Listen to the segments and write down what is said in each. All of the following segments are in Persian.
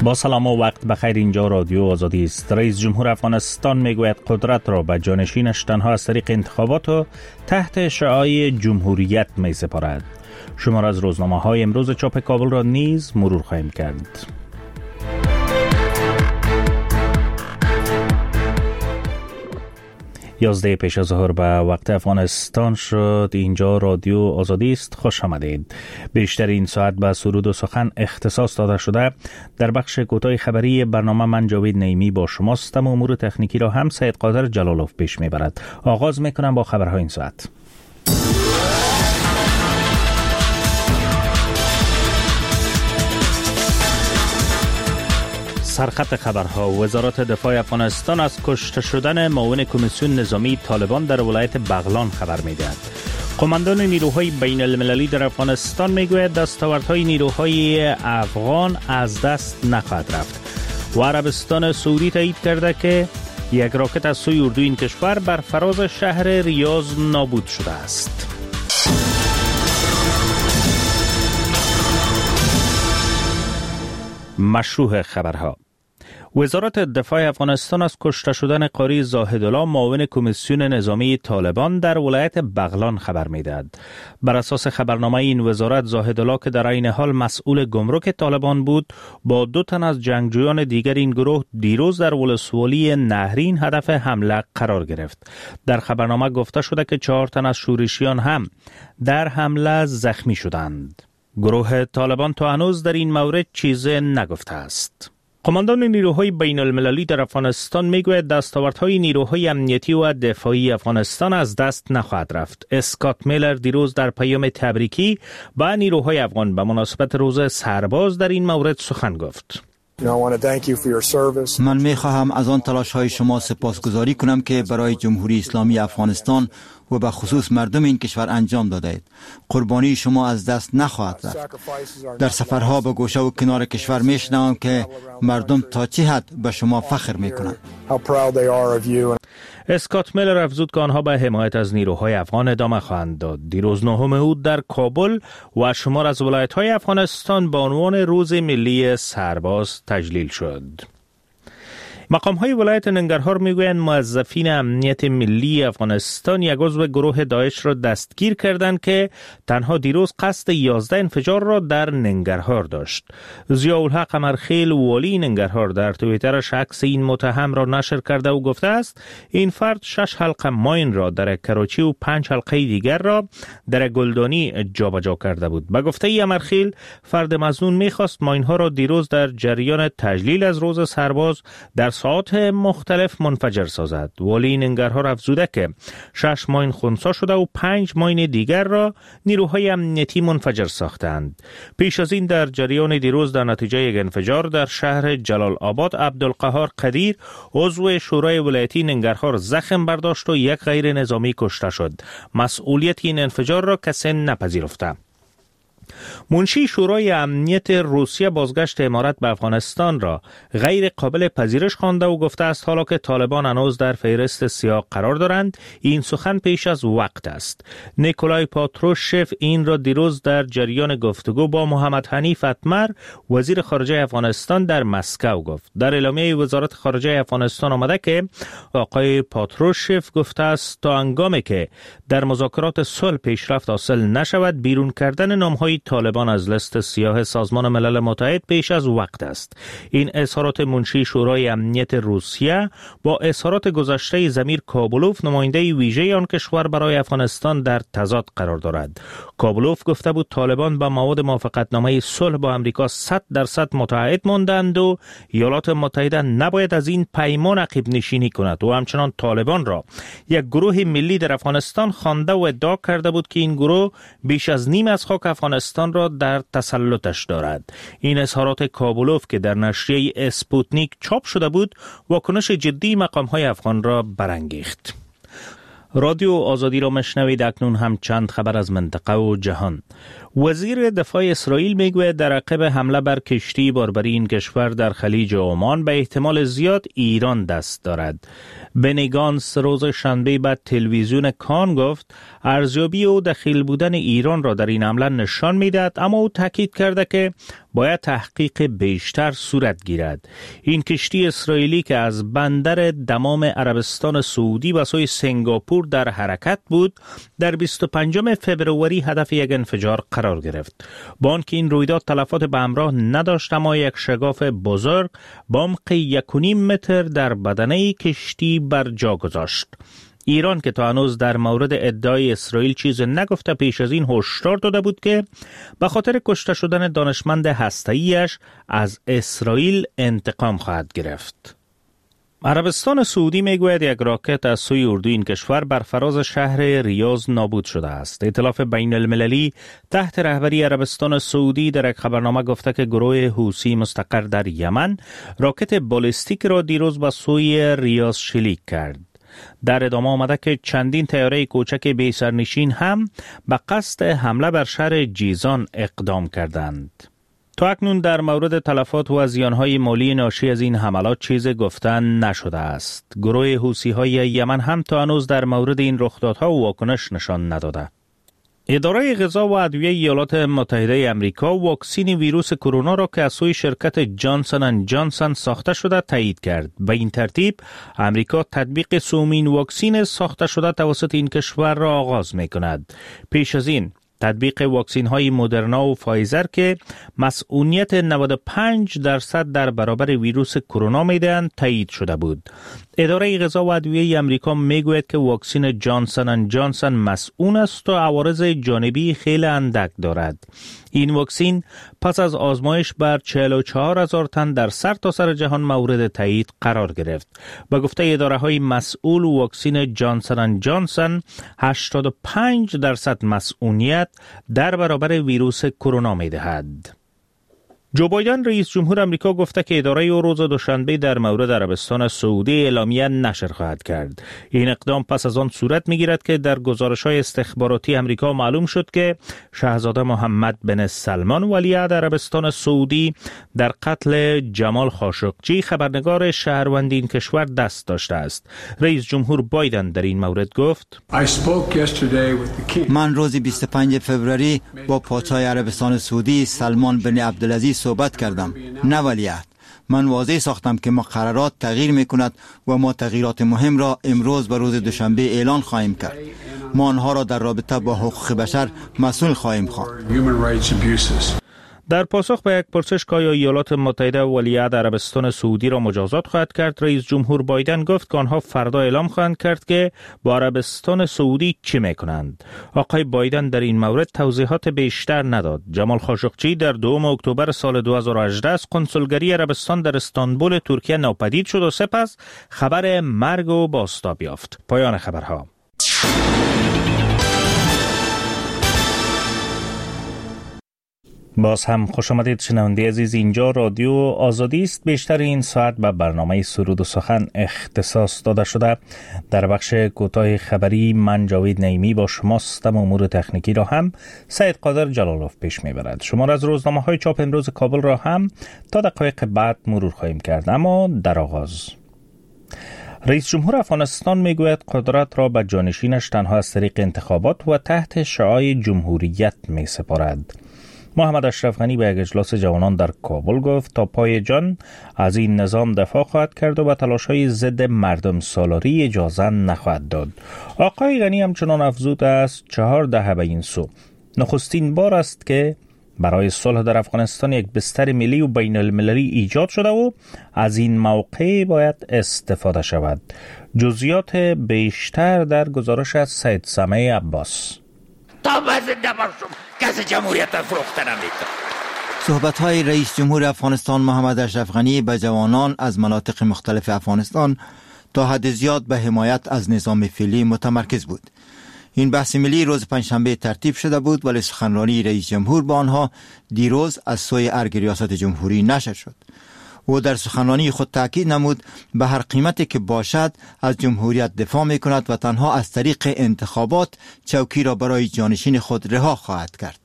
با سلام و وقت بخیر. اینجا رادیو آزادی است. رئیس جمهور افغانستان میگوید قدرت را به جانشینش تنها از طریق انتخابات و تحت شعاع جمهوریت می سپارد. شمار از روزنامه های امروز چاپ کابل را نیز مرور خواهیم کرد. 11 پیش از ظهر به وقت افغانستان شد. اینجا رادیو آزادی است. خوش آمدید. بیشتر این ساعت به سرود و سخن اختصاص داده شده. در بخش کوتاه خبری برنامه من جاوید نعیمی با شماستم و امور تکنیکی را هم سید قادر جلالوف پیش میبرد. آغاز میکنم با خبرهای این ساعت. سرخط خبرها: وزارت دفاع افغانستان از کشته شدن معاون کمیسیون نظامی طالبان در ولایت بغلان خبر می‌دهد. قماندان نیروهای بین المللی در افغانستان میگوید دستاوردهای نیروهای افغان از دست نخواهد رفت و عربستان سعودی تایید کرده که یک راکت از سوی اردوی این کشور بر فراز شهر ریاض نابود شده است. مشروع خبرها: وزارت دفاع افغانستان از کشته شدن قاری زاهدالله معاون کمیسیون نظامی طالبان در ولایت بغلان خبر می‌دهد. بر اساس خبرنامه این وزارت، زاهدالله که در عین حال مسئول گمرک طالبان بود، با 2 تن از جنگجویان دیگر این گروه دیروز در ولسوالی نهرین هدف حمله قرار گرفت. در خبرنامه گفته شده که 4 تن از شورشیان هم در حمله زخمی شدند. گروه طالبان تا هنوز در این مورد چیزی نگفته است. قماندان نیروهای بین المللی در افغانستان میگوید دستاوردهای نیروهای امنیتی و دفاعی افغانستان از دست نخواهد رفت. اسکات میلر دیروز در پیام تبریکی با نیروهای افغان به مناسبت روز سرباز در این مورد سخن گفت. من میخواهم از آن تلاش های شما سپاسگزاری کنم که برای جمهوری اسلامی افغانستان و به خصوص مردم این کشور انجام دادید. قربانی شما از دست نخواهد رفت. در سفرها به گوشه و کنار کشور میشنوم که مردم تا چه حد به شما فخر میکنند. اسکات میلر افزود که آنها به حمایت از نیروهای افغان ادامه خواهند داد. دیروز 9 اوت در کابل و شمار از ولایت‌های افغانستان به عنوان روز ملی سرباز تجلیل شد. مقام‌های ولایت ننگرهار میگویند موظفین امنیت ملی افغانستان یک عضو گروه داعش را دستگیر کردند که تنها دیروز قصد 11 انفجار را در ننگرهار داشت. ضیاءالحق قمرخیل والی ننگرهار در توییترش عکس این متهم را نشر کرده و گفته است این فرد 6 حلقه ماین را در کراچی و 5 حلقه دیگر را در گلدانی جابجا کرده بود. به گفته قمرخیل، فرد مظنون می‌خواست ماین‌ها را دیروز در جریان تجلیل از روز سرباز در ساعات مختلف منفجر سازد. والی ننگرهار افزوده که 6 ماین خنثی شده و 5 ماین دیگر را نیروهای امنیتی منفجر ساختند. پیش از این در جریان دیروز در نتیجه یک انفجار در شهر جلال آباد، عبدالقهار قدیر عضو شورای ولایتی ننگرهار زخم برداشت و یک غیر نظامی کشته شد. مسئولیت این انفجار را کسی نپذیرفته. منشی شورای امنیت روسیه بازگشت امارات به افغانستان را غیر قابل پذیرش خوانده و گفته است حالا که طالبان هنوز در فهرست سیاه قرار دارند، این سخن پیش از وقت است. نیکولای پاتروشف این را دیروز در جریان گفتگو با محمد حنیف اتمر وزیر خارجه افغانستان در مسکو گفت. در اعلامیه وزارت خارجه افغانستان آمده که آقای پاتروشف گفته است تا هنگامی که در مذاکرات صلح پیشرفت حاصل نشود، بیرون کردن نام‌های طالبان از لیست سیاه سازمان ملل متحد پیش از وقت است. این اظهارات منشی شورای امنیت روسیه با اظهارات گذشته ضمیر کابلوف، نماینده ویژه آن کشور برای افغانستان، در تضاد قرار دارد. کابلوف گفته بود طالبان با مواد موافقتنامه صلح با امریکا 100% متعهد ماندند و ایالات متحده نباید از این پیمان عقب نشینی کند و همچنان طالبان را یک گروه ملی در افغانستان خوانده و ادعا کرده بود که این گروه بیش از نیم از خاک افغانستان را در تسلطش دارد. این اظهارات کابلوف که در نشریه اسپوتنیک چاپ شده بود، واکنش جدی مقام‌های افغان را برانگیخت. رادیو آزادی را مشنوید. اکنون هم چند خبر از منطقه و جهان. وزیر دفاع اسرائیل میگوید در عقب حمله بر کشتی باربری این کشور در خلیج عمان به احتمال زیاد ایران دست دارد. بنی گانتس روز شنبه بعد تلویزیون کان گفت ارزیابی او دخیل بودن ایران را در این حمله نشان میدهد، اما او تاکید کرده که باید تحقیق بیشتر صورت گیرد. این کشتی اسرائیلی که از بندر دمام عربستان سعودی به سوی سنگاپور در حرکت بود، در 25 فوریه هدف یک انفجار قرار گرفت. با آنکه این رویداد تلفات به همراه نداشت، اما یک شگاف بزرگ با عمق 1.5 متر در بدنه کشتی بر جا گذاشت. ایران که تا هنوز در مورد ادعای اسرائیل چیز نگفته، پیش از این هشدار داده بود که به خاطر کشته شدن دانشمند هسته‌ایش از اسرائیل انتقام خواهد گرفت. عربستان سعودی میگوید یک راکت از سوی اردوی این کشور بر فراز شهر ریاض نابود شده است. ائتلاف بین المللی تحت رهبری عربستان سعودی در یک خبرنامه گفته که گروه حوثی مستقر در یمن راکت بالستیک را دیروز به سوی ریاض شلیک کرد. در ادامه آمده که چندین طیاره کوچک بی سرنشین هم به قصد حمله بر شهر جیزان اقدام کردند. تا اکنون در مورد تلفات و زیانهای مالی ناشی از این حملات چیز گفتن نشده است. گروه حوثی‌های یمن هم تا هنوز در مورد این رخدادها واکنش نشان نداده. اداره غذا و ادویه ایالات متحده آمریکا واکسن ویروس کرونا را که از سوی شرکت جانسن اند جانسن ساخته شده تایید کرد. به این ترتیب امریکا تطبیق سومین واکسن ساخته شده توسط این کشور را آغاز می‌کند. پیش از این تطبیق واکسن های مدرنا و فایزر که مسئولیت 95% در برابر ویروس کرونا میدهند تایید شده بود. اداره غذا و ادویه آمریکا میگوید که واکسن جانسن اند جانسن مسئول است و عوارض جانبی خیلی اندک دارد. این واکسن پس از آزمایش بر 44,000 تن در سرتاسر جهان مورد تایید قرار گرفت. به گفته اداره های مسئول، واکسن جانسن اند جانسن 85% مسئولیت در برابر ویروس کرونا میدهد. جو بایدن رئیس جمهور آمریکا گفته که اداره او روز دوشنبه در مورد عربستان سعودی اعلامیه نشر خواهد کرد. این اقدام پس از آن صورت میگیرد که در گزارش‌های استخباراتی آمریکا معلوم شد که شاهزاده محمد بن سلمان ولیعهد عربستان سعودی در قتل جمال خاشقجی خبرنگار شهروند این کشور دست داشته است. رئیس جمهور بایدن در این مورد گفت: من روز 25 فوریه با پادشاه عربستان سعودی سلمان بن عبدالعزیز صحبت کردم، نه ولیعهد. من واضح ساختم که مقررات تغییر میکند و ما تغییرات مهم را امروز به روز دوشنبه اعلان خواهیم کرد. ما آنها را در رابطه با حقوق بشر مسئول خواهیم خواند. در پاسخ به یک پرسش که آیا ایالات متحده ولیعهد عربستان سعودی را مجازات خواهد کرد، رئیس جمهور بایدن گفت که آنها فردا اعلام خواهند کرد که با عربستان سعودی چه میکنند. آقای بایدن در این مورد توضیحات بیشتر نداد. جمال خاشقجی در 2 اکتبر سال 2018 از کنسولگری عربستان در استانبول ترکیه ناپدید شد و سپس خبر مرگ و بازتاب یافت. پایان خبرها. باز هم خوش آمدید شنونده عزیز. اینجا رادیو آزادی است. بیشتر این ساعت به برنامه سرود و سخن اختصاص داده شده. در بخش کوتاه خبری من جاوید نعیمی با شما سیستم امور تکنیکی را هم سید قادر جلالوف پیش میبرد. شما از روزنامه های چاپ امروز کابل را هم تا دقایق بعد مرور خواهیم کرد. اما در آغاز رئیس جمهور افغانستان میگوید قدرت را به جانشینش تنها از طریق انتخابات و تحت شعاع جمهوریت می سپارد. محمد اشرف غنی به یک اجلاس جوانان در کابل گفت تا پای جان از این نظام دفاع خواهد کرد و به تلاش‌های ضد مردم سالاری اجازه نخواهد داد. آقای غنی همچنان افزود است 4 دهه به این سو نخستین بار است که برای صلح در افغانستان یک بستر ملی و بین المللی ایجاد شده و از این موقع باید استفاده شود. جزئیات بیشتر در گزارش از سید سمیع عباس. صحبت‌های رئیس جمهور افغانستان محمد اشرف غنی به جوانان از مناطق مختلف افغانستان تا حد زیاد به حمایت از نظام فعلی متمرکز بود. این بحث ملی روز پنجشنبه ترتیب شده بود، ولی سخنرانی رئیس جمهور با آنها دیروز از سوی ارگ ریاست جمهوری نشر شد. او در سخنرانی خود تاکید نمود به هر قیمتی که باشد از جمهوریت دفاع می کند و تنها از طریق انتخابات چوکی را برای جانشین خود رها خواهد کرد.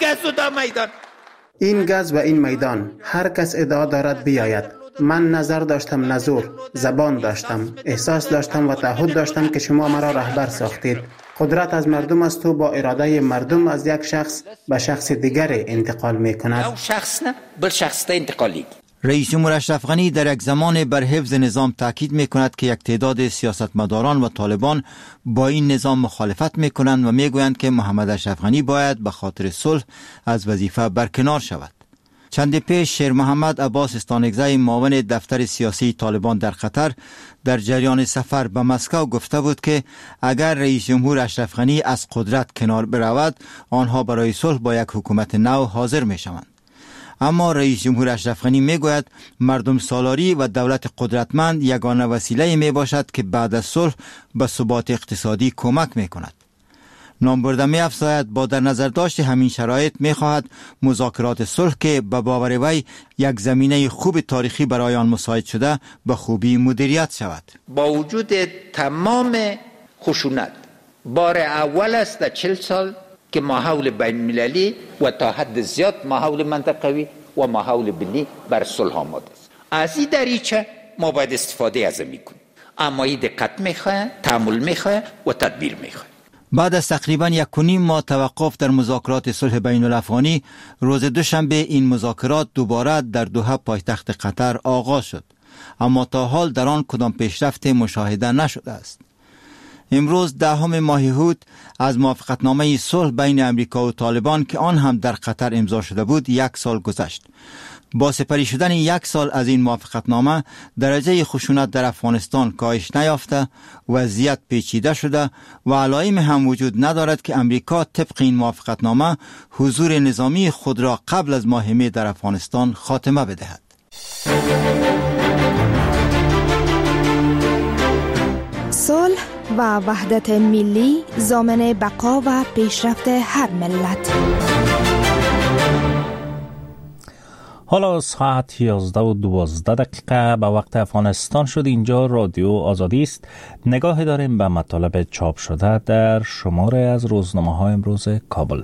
این گز و این میدان هر کس ادعا دارد بیاید. من نظر داشتم، نزور، زبان داشتم، احساس داشتم و تعهد داشتم که شما مرا رهبر ساختید. قدرت از مردم است و با اراده مردم از یک شخص به شخص دیگر انتقال می کند. رئیس جمهور اشرف غنی در یک زمان بر حفظ نظام تاکید می کند که یک تعداد سیاستمداران و طالبان با این نظام مخالفت می کنند و می گویند که محمد اشرف غنی باید به خاطر صلح از وظیفه برکنار شود. چند پیش شیر محمد عباس استانکزی معاون دفتر سیاسی طالبان در قطر در جریان سفر به مسکو گفته بود که اگر رئیس جمهور اشرف غنی از قدرت کنار برود آنها برای صلح با یک حکومت نو حاضر می شوند. اما رئیس جمهور اشرف غنی می گوید مردم سالاری و دولت قدرتمند یگانه وسیله می باشد که بعد از صلح به ثبات اقتصادی کمک می کند. نامبرده می افزاید با در نظر داشت همین شرایط می خواهد مذاکرات صلح که به باور وی یک زمینه خوب تاریخی برای آن مساعد شده به خوبی مدیریت شود. با وجود تمام خشونت بار اول است در 40 سال که ماحول بین المللی و تا حد زیاد ماحول منطقوی و ماحول بینی بر صلح آماده است. از این دریچه ما باید استفاده از این کنیم، اما این دقت میخواه، تأمل میخواه و تدبیر میخواه. بعد از تقریباً 1.5 ماه توقف در مذاکرات صلح بین الافغانی، روز دوشنبه این مذاکرات دوباره در دوحه پایتخت قطر آغاز شد، اما تا حال در آن کدام پیشرفت مشاهده نشده است. امروز 10 ماه هود از موافقتنامه صلح بین امریکا و طالبان که آن هم در قطر امضا شده بود 1 سال گذشت. با سپری شدن 1 سال از این موافقتنامه درجه خشونت در افغانستان کاهش نیافته، وضعیت پیچیده شده و علائم هم وجود ندارد که امریکا طبق این موافقتنامه حضور نظامی خود را قبل از ماه می در افغانستان خاتمه بدهد. صلح و وحدت ملی ضامن بقا و پیشرفت هر ملت. حالا ساعت 11:12 به وقت افغانستان شد. اینجا رادیو آزادی است. نگاه داریم به مطالب چاپ شده در شماره از روزنامه‌های امروز کابل.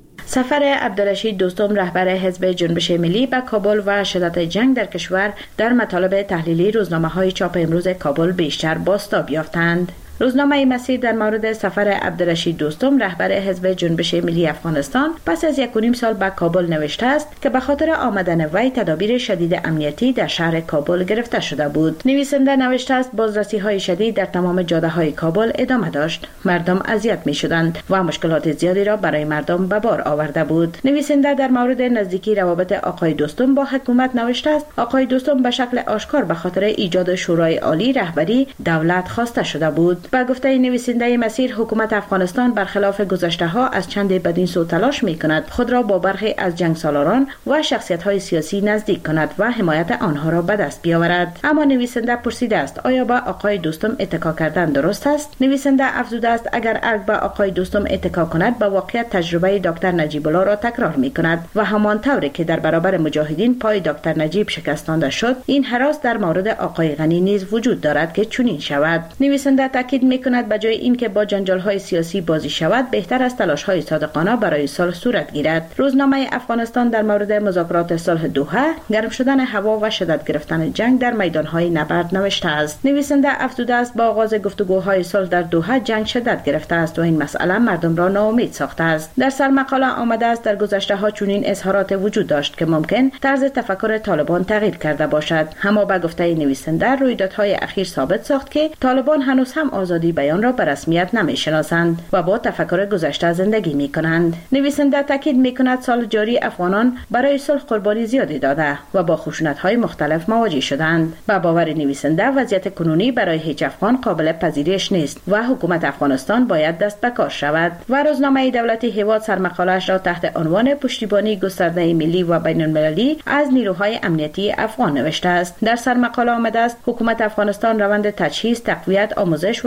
سفر عبدالرشید دوستم رهبر حزب جنبش ملی به کابل و شدت جنگ در کشور در مطالب تحلیلی روزنامه‌های چاپ امروز کابل بیشتر بازتاب یافتند. روزنامه مسیر در مورد سفر عبدالرشید دوستم رهبر حزب جنبش ملی افغانستان پس از 1.5 سال به کابل نوشته است که به خاطر آمدن وی تدابیر شدید امنیتی در شهر کابل گرفته شده بود. نویسنده نوشته است بازرسی‌های شدید در تمام جاده‌های کابل ادامه داشت. مردم اذیت می‌شدند و مشکلات زیادی را برای مردم به بار آورده بود. نویسنده در مورد نزدیکی روابط آقای دوستم با حکومت نوشته است آقای دوستم به شکل آشکار به خاطر ایجاد شورای عالی رهبری دولت خواسته شده بود. با گفته نویسنده مسیر حکومت افغانستان برخلاف گذشته‌ها از چند بدین سو تلاش می‌کند خود را با برخی از جنگ سالاران و شخصیت‌های سیاسی نزدیک کند و حمایت آنها را به دست بیاورد. اما نویسنده پرسیده است آیا با آقای دوستم اتکا کردن درست است؟ نویسنده افزوده است اگر ارگ با آقای دوستم اتکا کند با واقعیت تجربه دکتر نجیب الله را تکرار می‌کند و همان طوری که در برابر مجاهدین پای دکتر نجیب شکستانده شد این هراس در مورد آقای غنی نیز وجود دارد که چنین شود. نویسنده تاکید می‌کند به جای اینکه با جنجال‌های سیاسی بازی شود بهتر است تلاش‌های صادقانه برای صلح صورت گیرد. روزنامه افغانستان در مورد مذاکرات صلح دوحه گرم شدن هوا و شدت گرفتن جنگ در میدان‌های نبرد نوشته است. نویسنده افزوده است با آغاز گفتگوهای صلح در دوحه جنگ شدت گرفته است و این مسئله مردم را ناامید ساخته است. در سرمقاله آمده است در گذشته‌ها چنین اظهارات وجود داشت که ممکن طرز تفکر طالبان تغییر کرده باشد. اما با گفته نویسنده رویدادهای اخیر ثابت ساخت که طالبان هنوز هم آزادی بیان را به رسمیت نمی‌شناسند و با تفکر گذشته زندگی می‌کنند. نویسنده تاکید می‌کند سال جاری افغانان برای صلح قربانی زیادی داده و با خشونت‌های مختلف مواجه شدند. با باور نویسنده وضعیت کنونی برای هیچ افغان قابل پذیرش نیست و حکومت افغانستان باید دست به کار شود. و روزنامه دولتی هیواد سرمقاله‌اش را تحت عنوان پشتیبانی گسترده ملی و بین‌المللی از نیروهای امنیتی افغان نوشته است. در سرمقاله آمده است حکومت افغانستان روند تجهیز، تقویت، آموزش و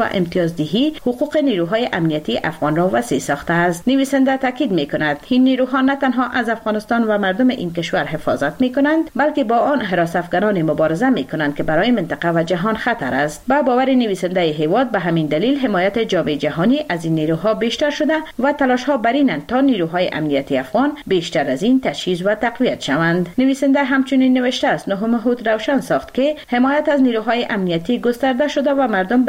و امتیازدهی حقوق نیروهای امنیتی افغان را وسیع ساخته است. نویسنده تاکید می‌کند این نیروها نه تنها از افغانستان و مردم این کشور حفاظت می‌کنند بلکه با آن حراس افغانان مبارزه می‌کنند که برای منطقه و جهان خطر است. با باور نویسنده هیواد به همین دلیل حمایت جامعه جهانی از این نیروها بیشتر شده و تلاش‌ها بر اینند تا نیروهای امنیتی افغان بیشتر از این تجهیز و تقویت شوند. نویسنده همچنین نوشته است 9 مهود روشن ساخت که حمایت از نیروهای امنیتی گسترده شده و مردم